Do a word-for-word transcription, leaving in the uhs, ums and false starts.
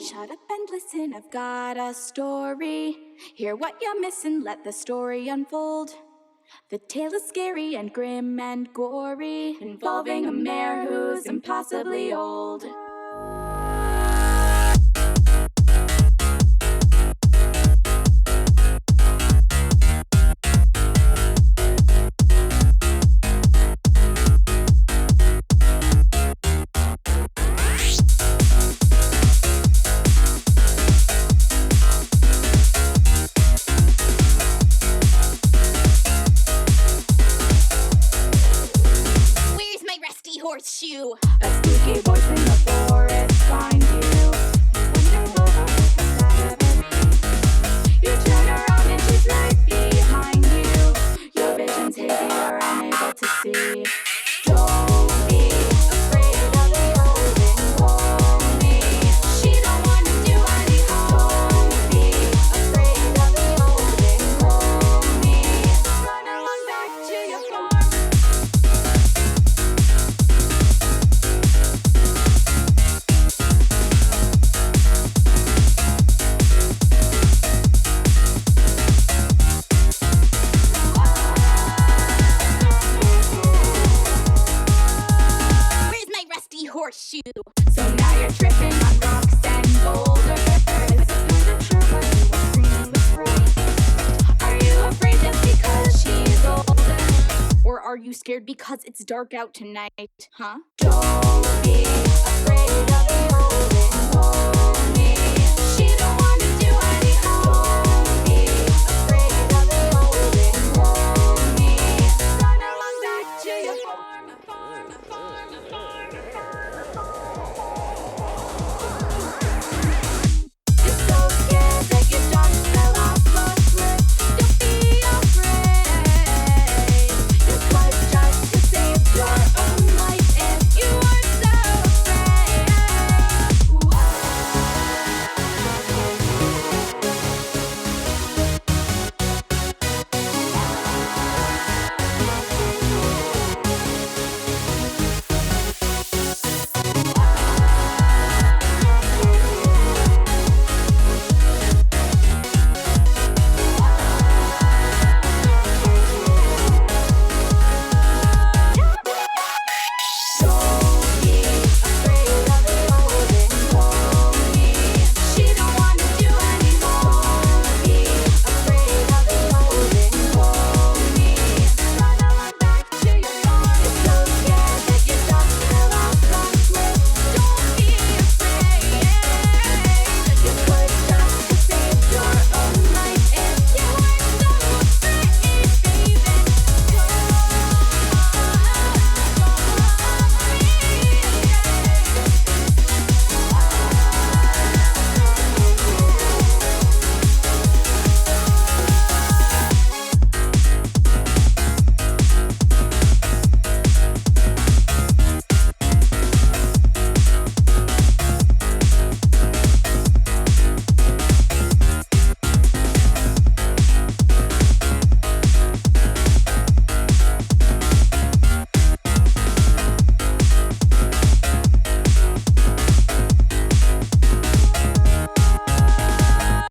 Shut up and listen, I've got a story. Hear what you're missing, let the story unfold. The tale is scary and grim and gory, involving a mare who's impossibly old. Horseshoe. A spooky voice in the forest finds you. Wonder over you turn around and she's right behind you. Your vision's hazy, you're unable to see. Don't be afraid of the old and lonely. She don't wanna do any harm. Don't be afraid of the old and lonely. Run along back to your farm. Horseshoe. So now you're tripping on rocks and boulders. Are you afraid just because she's older? Or are you scared because it's dark out tonight, huh? Don't be afraid of the old and lonely.